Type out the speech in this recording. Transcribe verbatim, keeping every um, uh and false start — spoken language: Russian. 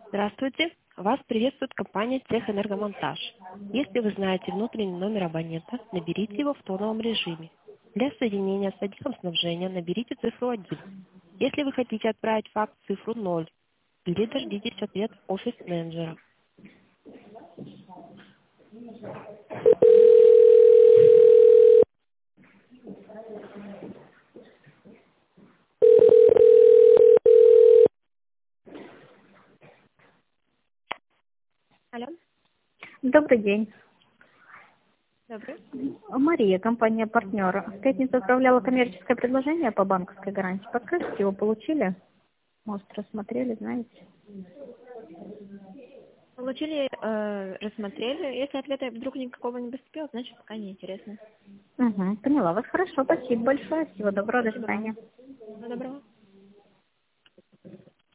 Здравствуйте. Вас приветствует компания «Техэнергомонтаж». Если вы знаете внутренний номер абонента, наберите его в тоновом режиме. Для соединения с отделом снабжения наберите цифру один. Если вы хотите отправить факс, цифру ноль. Или дождитесь ответ офис-менеджера. Алло, Добрый день. добрый. Мария, компания «Партнер». В пятницу отправляла коммерческое предложение по банковской гарантии. Подскажите, его получили? Может, рассмотрели, знаете? Получили, э, рассмотрели. Если ответа вдруг никакого не поступило, значит пока не интересно. Угу, поняла вас. Хорошо, спасибо большое. Всего доброго, до Спасибо вам. свидания. Всего доброго.